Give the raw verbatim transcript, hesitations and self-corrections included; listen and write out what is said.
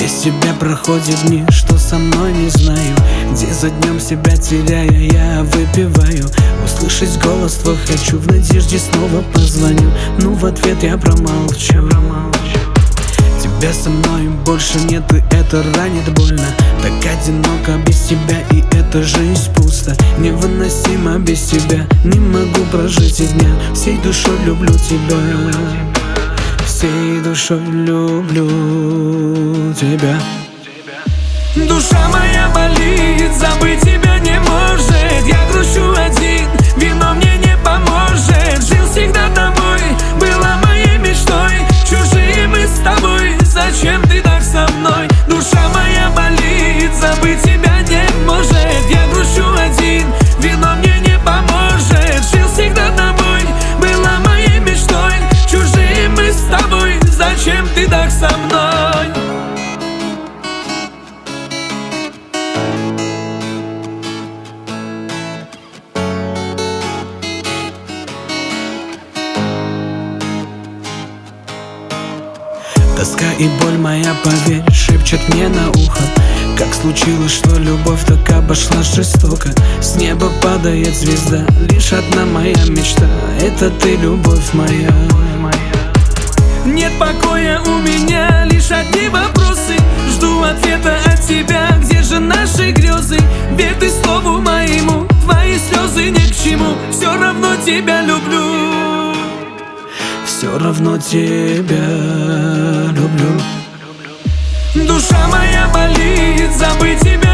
Без тебя проходят дни, что со мной не знаю. Где за днем себя теряя, я выпиваю. Услышать голос твой хочу, в надежде снова позвоню. Ну в ответ я промолчу. Тебя со мной больше нет, и это ранит больно. Так одиноко без тебя, и эта жизнь пусто. Невыносимо без тебя, не могу прожить и дня. Всей душой люблю тебя, всей душой люблю тебя. Душа моя болит, забыть тебя не может. Я грущу один, вино мне не поможет. Жил всегда тобой, была моей мечтой. Чужие мы с тобой, зачем ты так со мной? Душа моя болит, забыть тебя не может. Я грущу один, вино мне не поможет. Жил всегда тобой, была моей мечтой. Чужие мы с тобой, зачем ты так со мной? Тоска и боль моя, поверь, шепчет мне на ухо. Как случилось, что любовь так обошла жестоко. С неба падает звезда, лишь одна моя мечта. Это ты, любовь моя. Нет покоя у меня, лишь одни вопросы. Жду ответа от тебя, где же наши грезы? Ведь ты слову моему, твои слезы ни к чему. Все равно тебя люблю, все равно тебя люблю. Душа моя болит, забыть тебя